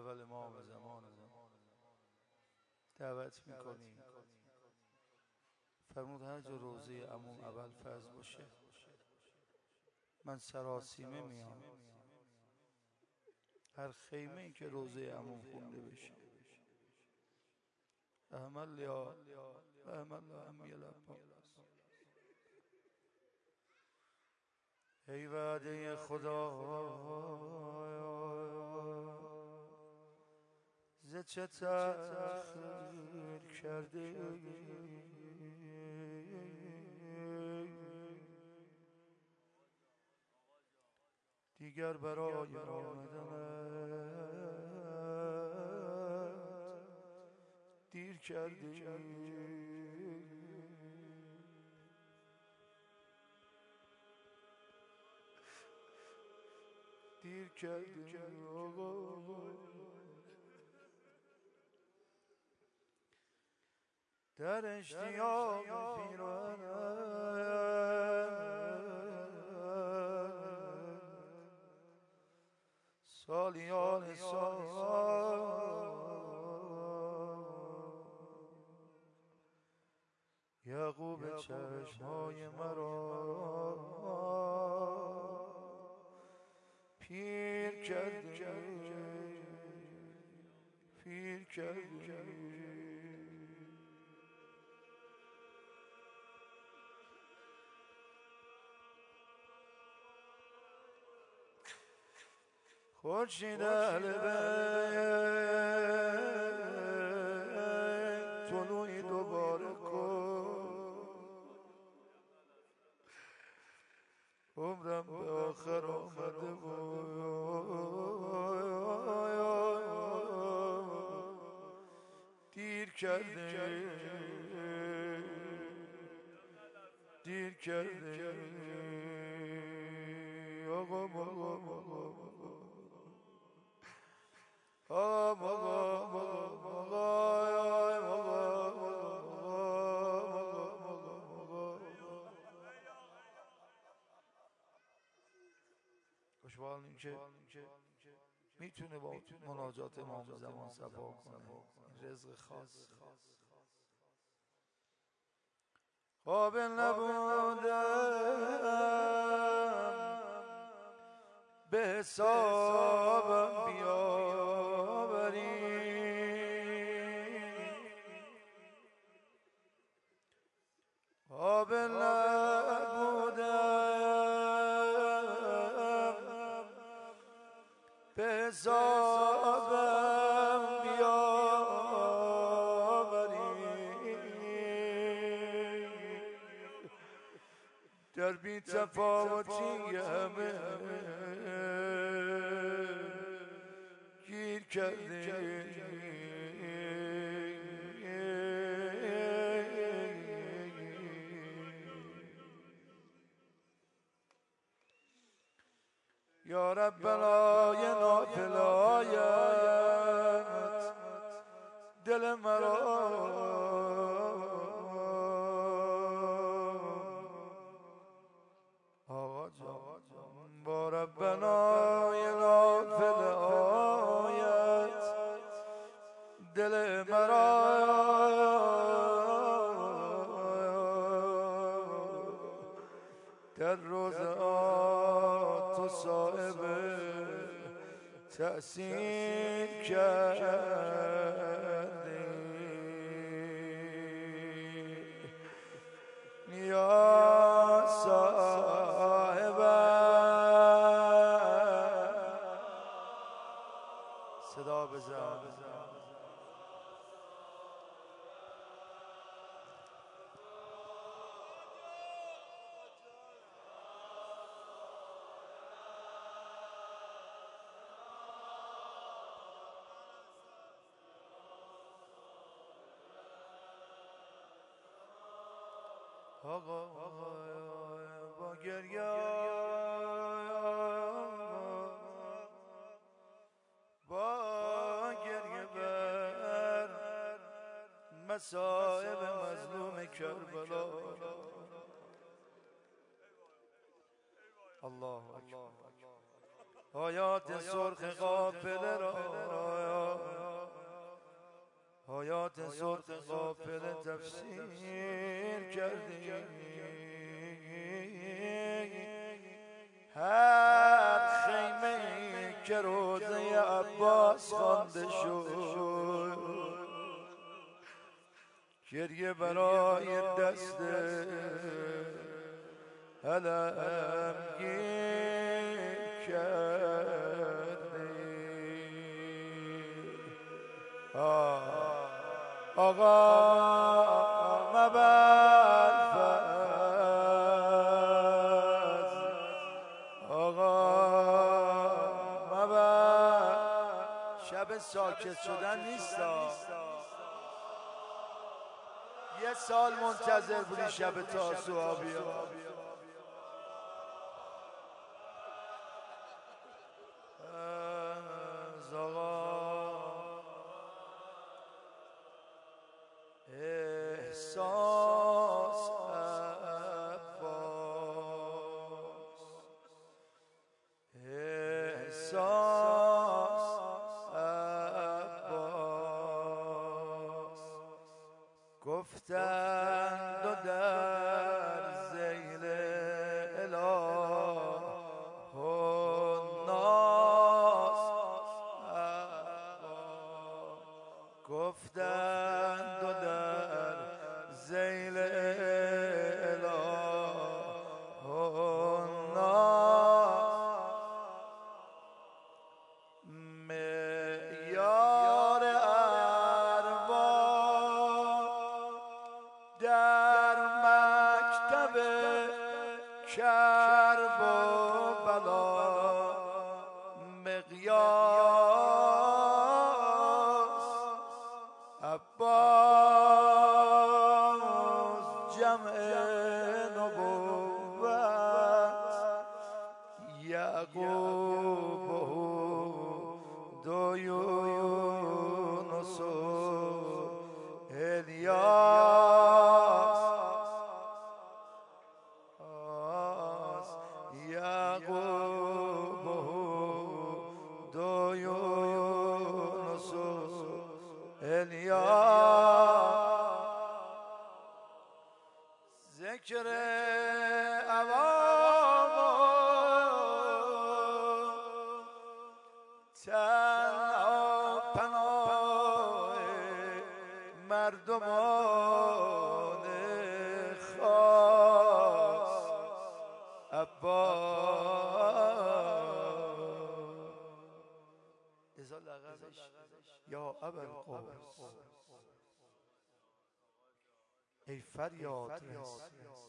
اول امام زمان دعوت میکنیم. فرمود هر جا روزه عموم ابوالفضل باشه من سراسیمه میام. هر خیمه ای که روزه عموم خونده بشه احمد یا احمد امی العباس. ای وعده خدا ز چه تأخیر کرده دیگر برای آمدنت دیر کرده. دیر کرده آقا در اشتیاق پیرانت سالیان سال یعقوب چشمهای مرا پیر کرده پیر کرده. خورشید اهل بیت طلوعی دوباره کن عمرم به آخر آمده دیر کرده دیر کرده آقا خوشحال این که میتونه با مناجات امام زمان صفا کنه. رزق خاص قابل نبودم به حسابم بیاوری قابل نبودم به حسابم بیاوری در بی تفاوتی همه گیر کرده یا ربنا یه نافل آیت دل مرا با ربنا یه نافل آیت دل مرا در روزات تو صاحب تأثیر کردی یا صاحب صدا بزن آقا با گریه با گریه بر مصائب مظلوم کربلا الله اکبر آیات سرخ قافله را آیات سرخ قافله تفسیر کردیم. هر خیمه که روزه عباس خوانده شد گریه برای دست علمگیر کردی. آقا مبرفز آقا مبر شب ساکت شدن نیستا. یه سال منتظر بودی شب تاسوعا بیاد. از آقا احساس عباس احساس عباس گفتند و در ذیل اله الناس عباس گفتند و در ذیل اله الناس معیار در مکتب کرب و بلا مقیاس عباس جمع نبوت یعقوب دو یونس الیاس یعقوب دو یونس الیاس ذکر عوام تنها پناه مردمان خاص عباس ازا لقبش یا ابوالقاسم. ای فریاد رس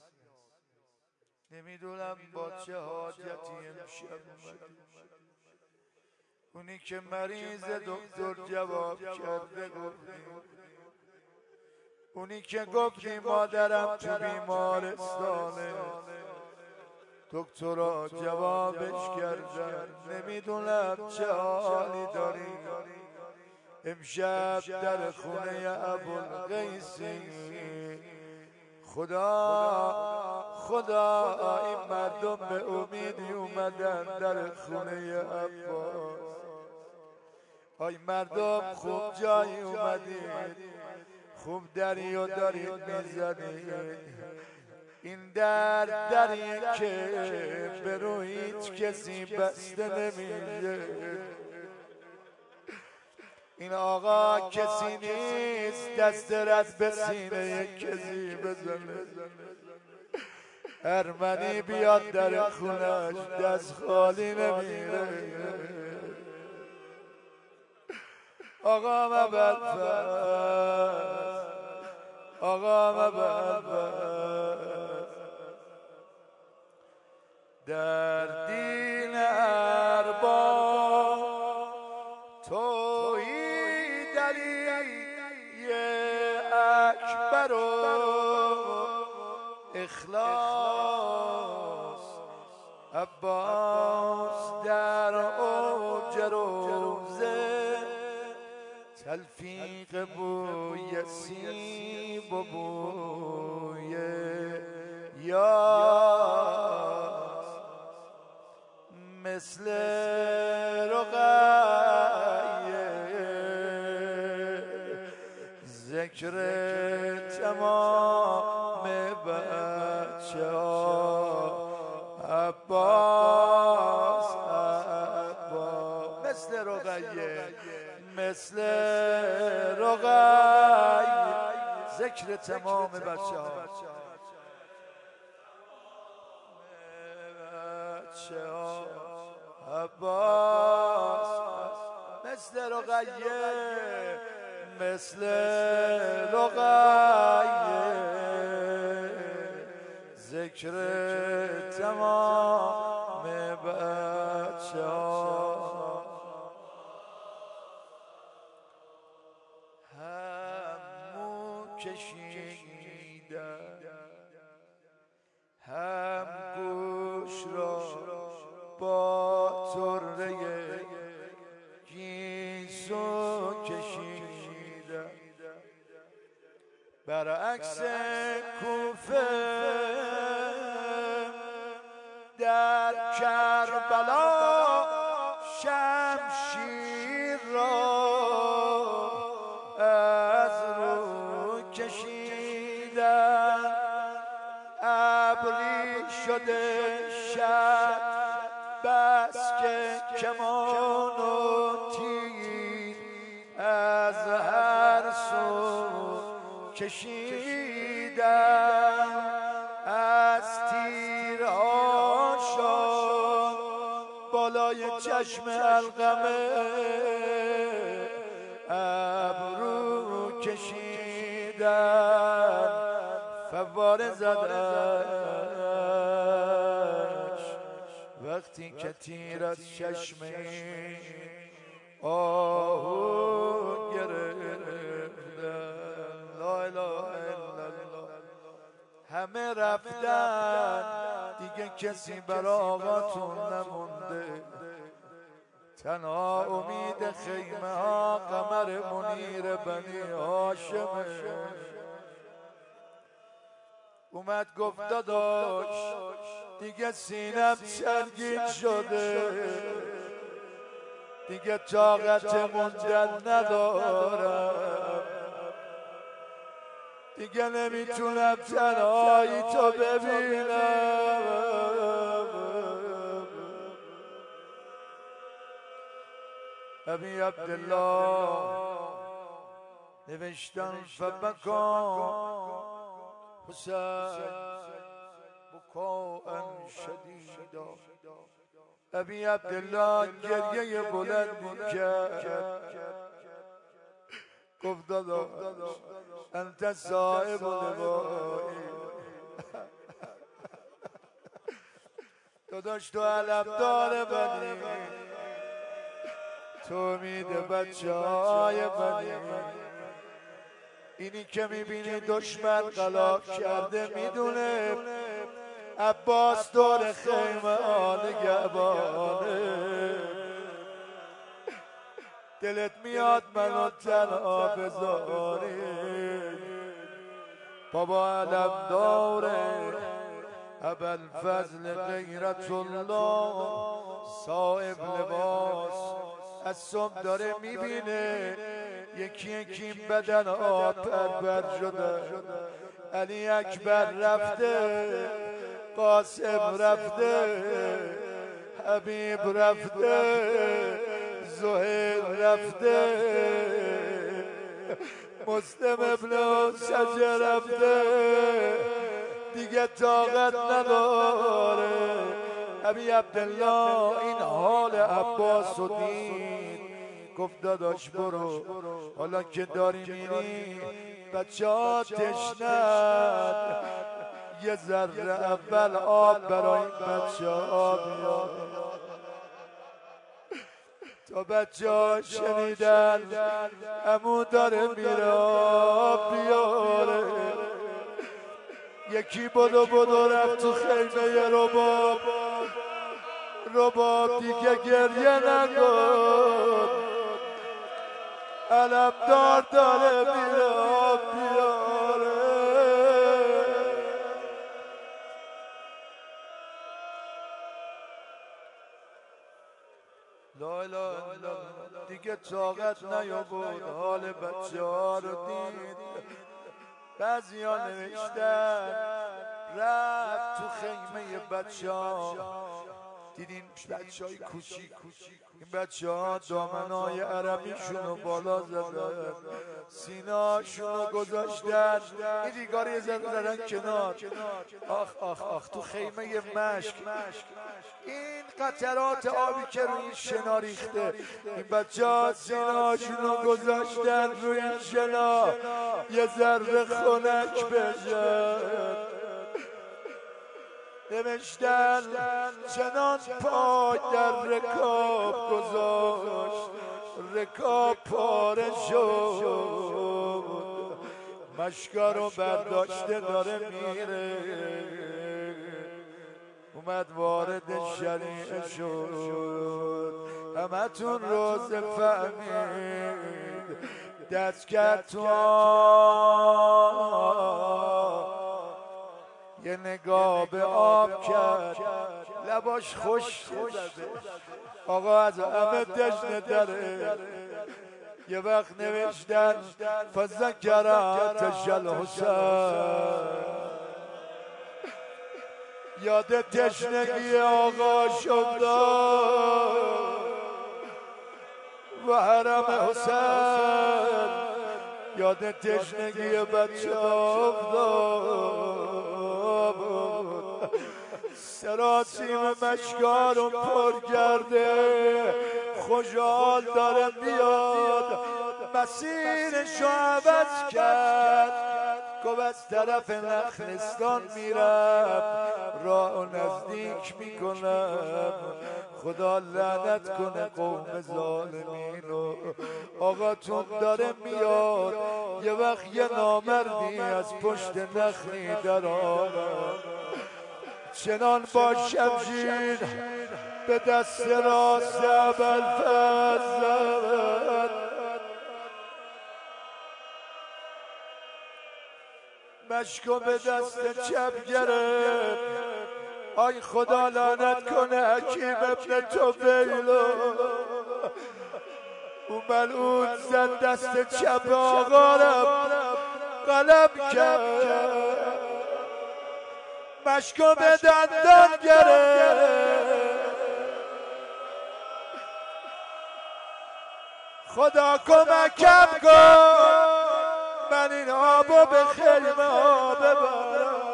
نمیدونم با چه حاجتی امشب اومدی. اونی که مریض دکتر جواب کرده گفتی، اونی که گفتی مادرم تو بیمارستانه دکترها جوابش کردن نمیدونم چه حالی داری. امشب در خونه ابوالقیسی خدا این مردم به امیدی اومدن در خونه عباس. آی مردم خوب جایی اومدید، خوب دریو دارید میزنید. این دریه که به رو هیچ کسی بسته نمیشه. این آقا کسی نیست دست رد به سینه کسی بزنه. ارمنی بیاد در خونش دست خالی نمیره. آقا مبرفز آقا مبرفز در دین ارباب توحید علی اکبر و اخلاص عباس در اوج روزه تلفیق بوی سیب و بوی یاس مثل رقیه ذکر تمام بچه ها عباس مثل رقیه مثل رقیه ذکر تمام بچه ها عباس مثل رقیه مثل رقیه ذکر تمام بچه ها همو کشیدن هم گوش را با طره گیسو کشیدن برعکس کوفه در کربلا شمشیر را از رو کشیدن ابری شده شب بس که کمان و تیر از هر سو کشیدن از تیرهاشان بالای چشم علقمه ابرو کشیدن فواره زدش وقتی که تیر از چشمه آهو گرفتن لا اله الا الله همه رفتن دیگه کسی برای آقاتون نمونده تنها امید خیمه ها قمر منیر بنی هاشمه اومد گفت داداش دیگه سینم سنگین شده دیگه طاقت موندن ندارم دیگه نمیتونم تنهایی تو ببینم ابی عبدالله نوشتن فبکا حسین بکاء شدیدا ابی عبدالله گریه بلندی کرد گفت داداش انت صاحب لقایی داداش تو علمدار بنی تو امید بچه های بنی اینی که میبینی دشمن غلاف کرده میدونه عباس دور خیمه نگهبانه دلت میاد منو تنها بذاری بابا علم داره ابوالفضل غیرت الله صاحب لباس از صبح داره میبینه یکی یکی بدن ها پرپر شده علی اکبر رفته قاسم رفته حبیب رفته زهیر رفته مسلم ابن حجه رفته دیگه طاقت نداره ابی عبدالله این حال عباس و دید گفت داداش برو حالا که داری میری بچه ها تشنن یه ذره اول آب برای این بچه ها بیار تا بچه ها شنیدن عمو داره میره آب بیاره یکی بدو رفت تو خیمه رباب دیگه گریه نکن علمدار داره میره آب بیاره لا اله الا الله. دیگه طاقت نیاورد حال بچه ها رو دید. بعضی ها نوشتن رفت تو خیمه بچه ها، دیدین بچه های کوچیک، این بچه ها دامنای عربیشون رو بالا زدن، سینه‌هاشون رو گذاشتن، این ریگا رو زدن کنار. آخ آخ آخ، تو خیمه مشک این قطرات آبی که روی این شنا ریخته، این بچه ها سینه‌هاشون رو گذاشتن روی این شنا یه ذره خنک بشه. نوشتن چنان پای در رکاب گذاشت، رکاب پاره شد، مشکا رو برداشته داره میره، اومد وارد شریعه شد. همه تون روز فهمید دست کرد تو یه نگاه به آب کرد، لباش خوش زده، آقا از همه تشنه داره. یه وقت نوشتن فذکرت الحسین، یاد تشنگی آقا شد و حرم حسین، یاد تشنگی بچه افتاد. سراسیم مشکا رو پر کرده، خوشحال داره بیاد، مسیرشو عوض کرد، گفت از طرف نخلستان میرم، راه نزدیک میکنم، خدا لعنت کنه قوم ظالمینو. آقاتون داره میاد، یه وقت یه نامردی از پشت نخلی در آمد، چنان با شمشیر به دست راست ابوالفضل زد، مشکو به دست چپ گرفت. آی خدا لعنت کنه حکیم ابن طفیلو، او ملعون زد دست چپ آقا رو قلم کرد، مشکو به دندان گرفت. خدا کمکم کن من این آبو به خیمه ها ببرم،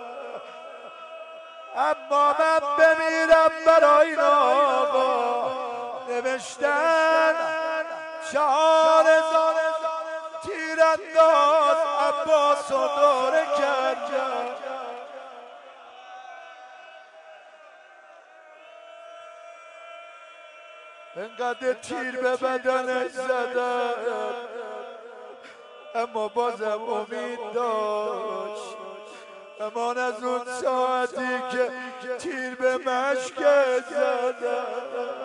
اما من بمیرم برای این آقا. نوشتن 4000 تیرانداز عباس و دوره کرد، انقدر تیر به بدنش زدن، اما بازم امید داشت. امان از اون ساعتی که تیر به مشک زدن.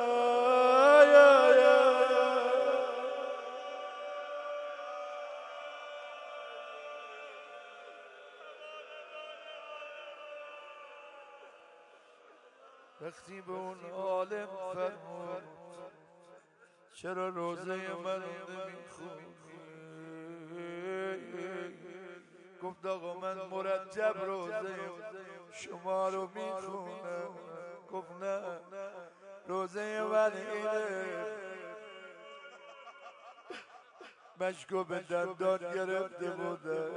وقتی به اون عالم فرمود چرا روزه من نمیخونی، گفت آقا من مرتب روزه شما رو میخونم. گفت نه، روزه من اینه. مشکو به دندان گرفته بوده،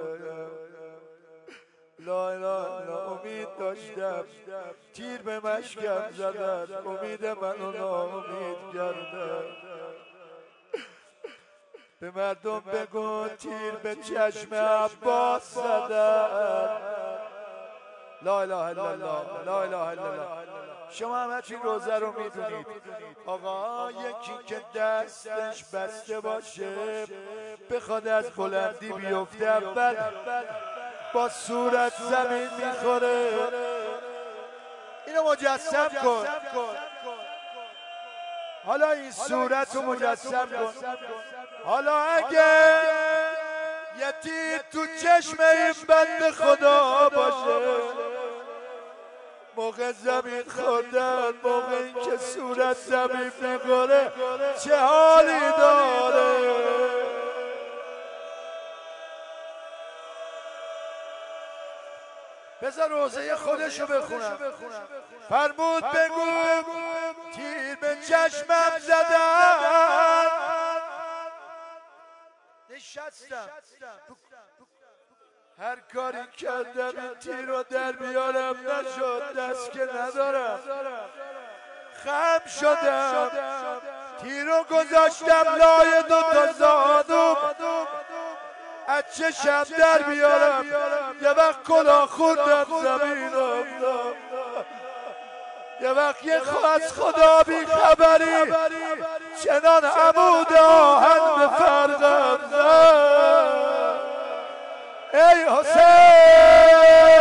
لا اله الا امید داشتم، تیر به مشکم زدن، امید منو ناامید کردن. به مردم بگو تیر به چشم عباس زدن. لا اله الا الله، لا اله الا الله. شما همه چی روزه رو میدونید. آقا یکی که دستش بسته باشه بخواد از بلندی بیفته، اول با صورت زمین میخوره. اینو مجسم کن، حالا این صورت رو مجسم کن. حالا اگه یه تیر تو چشم این بنده خدا باشه، موقع زمین خوردن، موقع این که صورت زمین میخوره چه حالی داره. بذار روزه خودشو بخونم. فرمود بگو تیر به چشمم زدن، نشستم هر کاری کردم این تیر رو در بیارم نشد، دست که ندارم. خم شدم تیر رو گذاشتم لای دوتا زانوم، از چشم در بیارم یه وقت کلاه خوردم زمین افتاد، یه وقت یه از خدا بی خبری چنان عمود آهن به فرقم زد. ای حسین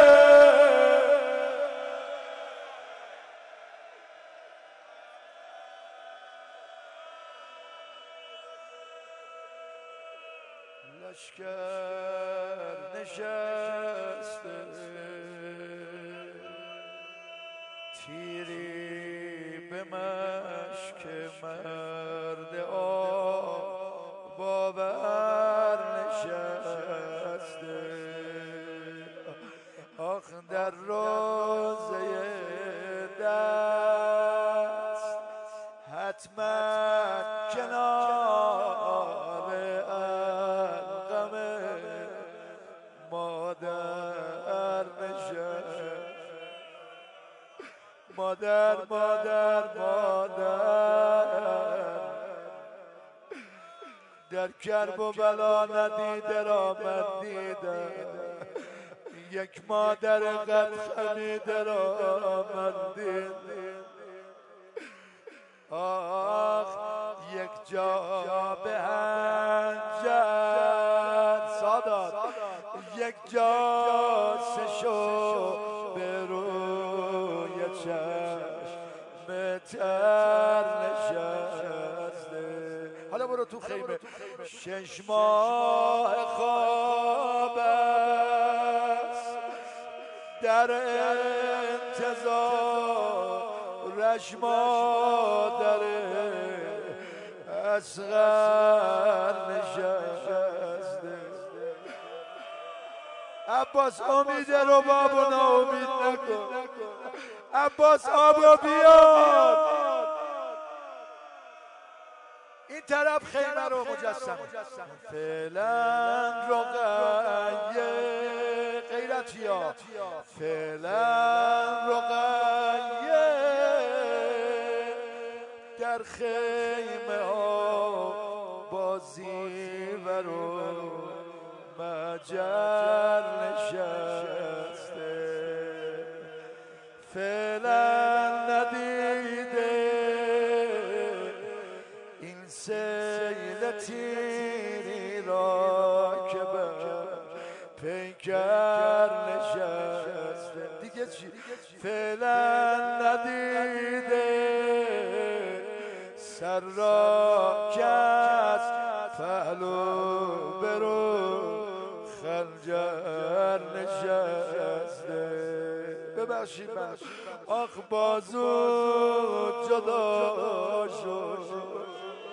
لشکر نشسته، تیری به مشک مرد باور نشسته. آخ در روزه دست حتما کنار القم مادر نشست. مادر در کرب و بلا ندیده را من دیدم، یک مادر قد خمیده را من دیدم. آخ یک جا به هنجر سادات، یک جا سشو به روی چشم تر نشسته. حالا برو تو خیمه. 6 ماه خواب است در انتظارش مادر اصغر نشسته. عباس امید رو بابو ناامید نکن، عباس آبو بیاد. این طرف خیمه رو مجسم فعلا رقیه غیرتیا، فعلا رقیه در خیمه ها بازی و رو مجر نشسته. فعلا ندیده این سیل تیری را که بر پیکر نشسته. دیگه چی؟ فعلا ندیده سر را که از پهلو برو خنجر نشسته. ببخشید من آخ بازو جدا شد،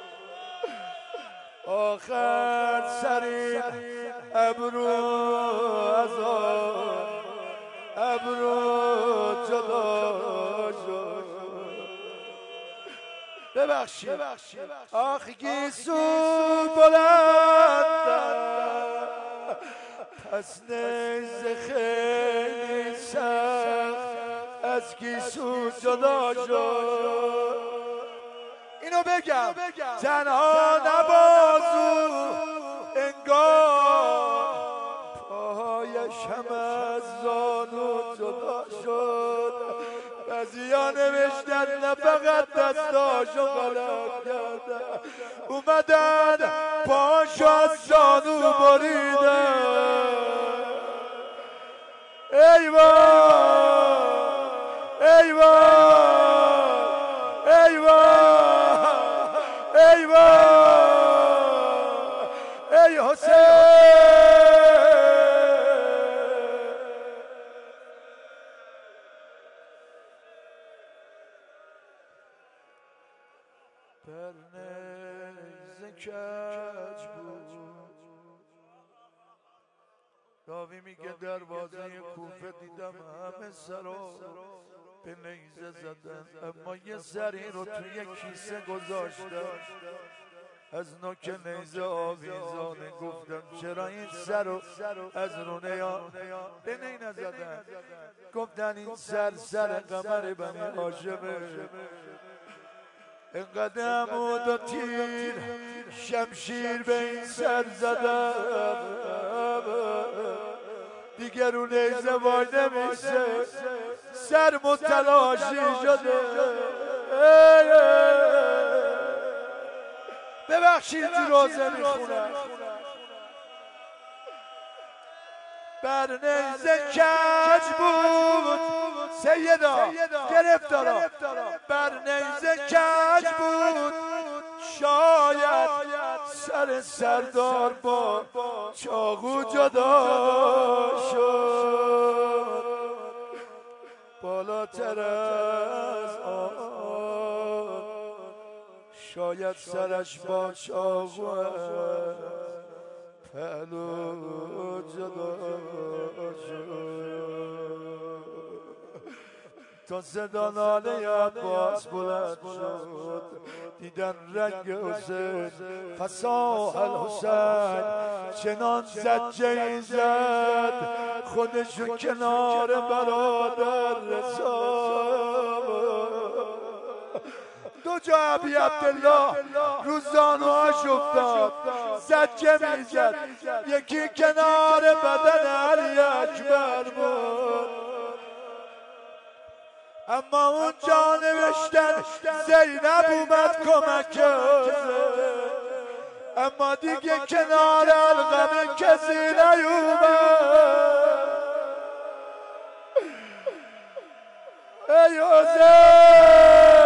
آخر سری ابرو از ابرو جدا شد. ببخشید آخ گیسو بلند پس نیز خیلی سخت از گیسو جدا شد. اینو بگم تنها نبازو انگار پایش هم از زانو جدا شد. بعضیا نوشتن نه فقط دستاشو غلط کردن، اومدن پاشو از زانو بریدن. ای وای ای وای ای وای ای وای ای حسین. بر نیزه کج بود. راوی میگه دروازه کوفه دیدم همه سرا به نیزه زدن، اما یه سری رو توی کیسه گذاشتن. از نوک نیزه آویزانه گفتم چرا این سر رو از رونه یا به نی نزدن؟ گفتن این سر قمر بنی هاشمه. اینقدر عمود و تیر شمشیر به این سر زدن دیگر رو نیزه وای نمیشه، سر متلاشی شده. ببخشید تو روزه میخونم. بر نیزه کج بود سیدا گرفتارا، بر نیزه کج بود شاید سر سردار با چاقو جدا شد. بالاتر از آن شاید سرش با چاقو پهلو جدا شد. تا صدا ناله عباس بلند شد، دیدن رنگ حسین فصاح الحسین چنان زجه زد خودشو کنار برادر رساد. دو جا ابی عبدالله رو زانوهاش افتاد زجه میزد، یکی کنار بدن علی اکبر بود. اما اونجا نوشتن زینب اومد کمک، اما دیگه کنار القمه کسی نیومد. ای حسین،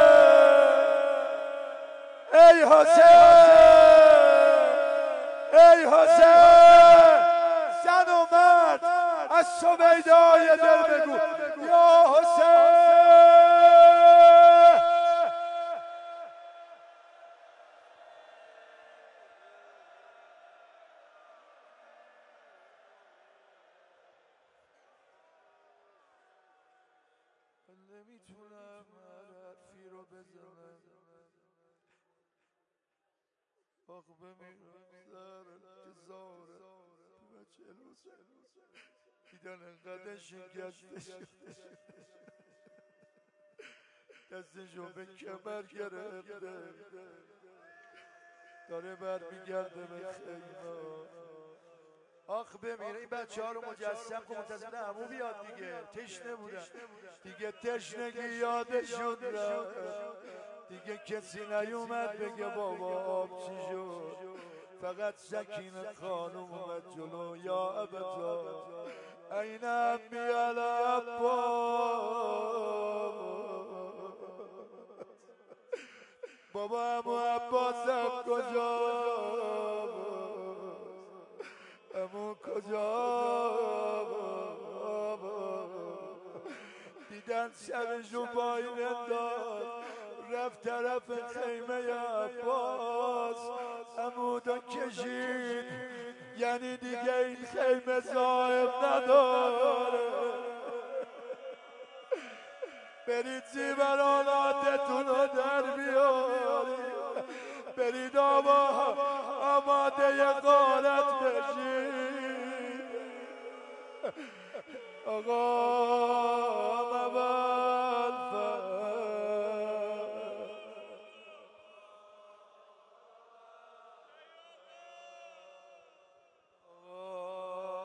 ای حسین، ای حسین، زن و مرد از سویدای دل بگو یا حسین. نمیتونم حرفی رو بزنم، آخ بمیرم زر که زاره بچه الوزن دیدن انقدر شکسته شده دستشو به کمر گرفته داره برمیگرده به خیمه. آخ بمیره این بچه ها رو مجسم کن، منتظر عمو بیاد دیگه، تشنه بودن دیگه، تشنگی یادشون رفت دیگه، کسی نیومد بگه بابا آب چی شد، فقط سکینه خانم اومد جلو. یا ابتا این امی العباس، بابا امو عباسم کجا، امو کجا؟ دیدن سرشو پایین انداز رفت طرف خیمه عباس، عمودو کشید یعنی دیگه این خیمه صاحب نداره. برید زیوراناتتون رو در بیاری، برید آماده غارت بشید. آقا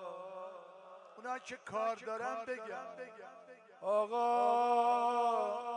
اونا که کار دارن بگم آقا